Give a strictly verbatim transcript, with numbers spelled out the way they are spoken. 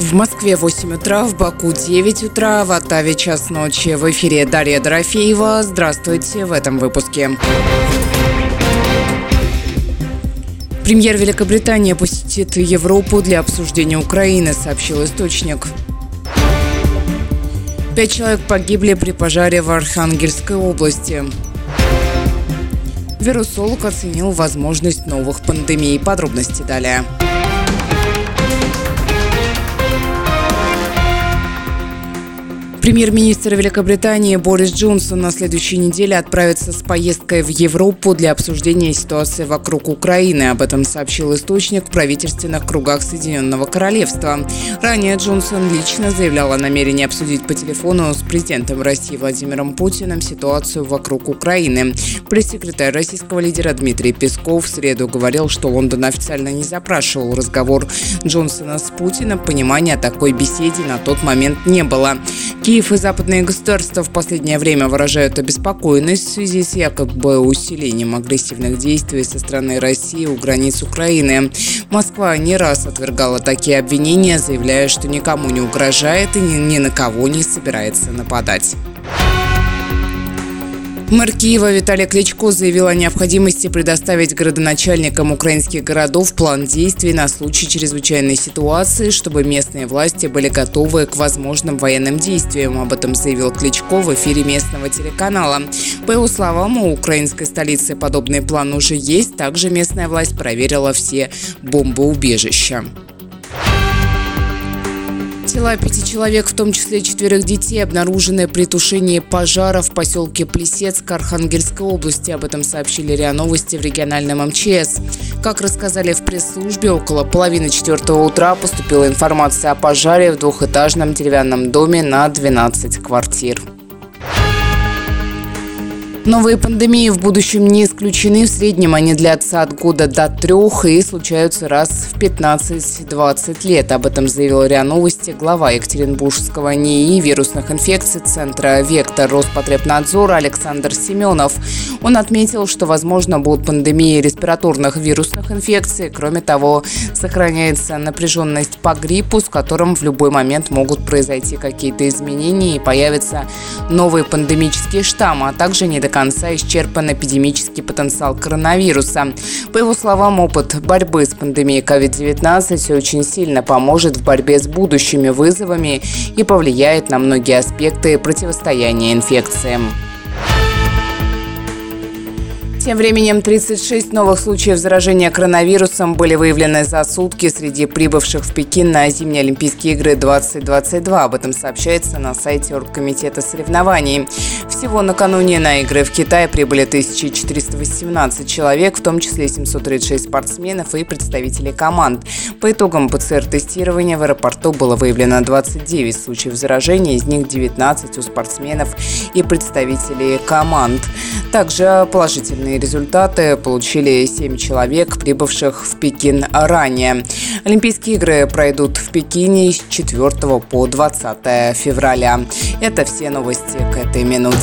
В Москве восемь утра, в Баку девять утра, в Оттаве час ночи. В эфире Дарья Дорофеева. Здравствуйте в этом выпуске. Премьер Великобритании посетит Европу для обсуждения Украины, сообщил источник. Пять человек погибли при пожаре в Архангельской области. Вирусолог оценил возможность новых пандемий. Подробности далее. Премьер-министр Великобритании Борис Джонсон на следующей неделе отправится с поездкой в Европу для обсуждения ситуации вокруг Украины. Об этом сообщил источник в правительственных кругах Соединенного Королевства. Ранее Джонсон лично заявлял о намерении обсудить по телефону с президентом России Владимиром Путиным ситуацию вокруг Украины. Пресс-секретарь российского лидера Дмитрий Песков в среду говорил, что Лондон официально не запрашивал разговор Джонсона с Путиным. Понимания о такой беседе на тот момент не было. Киев и западные государства в последнее время выражают обеспокоенность в связи с якобы усилением агрессивных действий со стороны России у границ Украины. Москва не раз отвергала такие обвинения, заявляя, что никому не угрожает и ни, ни на кого не собирается нападать. Мэр Киева Виталий Кличко заявил о необходимости предоставить городоначальникам украинских городов план действий на случай чрезвычайной ситуации, чтобы местные власти были готовы к возможным военным действиям. Об этом заявил Кличко в эфире местного телеканала. По его словам, у украинской столицы подобный план уже есть. Также местная власть проверила все бомбоубежища. Тела пяти человек, в том числе четверых детей, обнаружены при тушении пожара в поселке Плесецк Архангельской области. Об этом сообщили РИА Новости в региональном эм че эс. Как рассказали в пресс-службе, около половины четвертого утра поступила информация о пожаре в двухэтажном деревянном доме на двенадцать квартир. Новые пандемии в будущем не исключены. В среднем они длятся от года до трех и случаются раз в пятнадцать-двадцать лет. Об этом заявил РИА Новости глава Екатеринбургского НИИ вирусных инфекций Центра «Вектор» Роспотребнадзора Александр Семенов. Он отметил, что, возможно, будут пандемии респираторных вирусных инфекций. Кроме того, сохраняется напряженность по гриппу, с которым в любой момент могут произойти какие-то изменения и появятся новые пандемические штаммы, а также не до конца исчерпан эпидемический потенциал коронавируса. По его словам, опыт борьбы с пандемией ковид девятнадцать очень сильно поможет в борьбе с будущими вызовами и повлияет на многие аспекты противостояния инфекциям. Тем временем тридцать шесть новых случаев заражения коронавирусом были выявлены за сутки среди прибывших в Пекин на зимние Олимпийские игры двадцать двадцать два. Об этом сообщается на сайте Оргкомитета соревнований. Всего накануне на игры в Китае прибыли тысяча четыреста восемнадцать человек, в том числе семьсот тридцать шесть спортсменов и представителей команд. По итогам пэ цэ эр-тестирования в аэропорту было выявлено двадцать девять случаев заражения, из них девятнадцать у спортсменов и представителей команд. Также положительные результаты получили семь человек, прибывших в Пекин ранее. Олимпийские игры пройдут в Пекине с четвёртого по двадцатое февраля. Это все новости к этой минуте.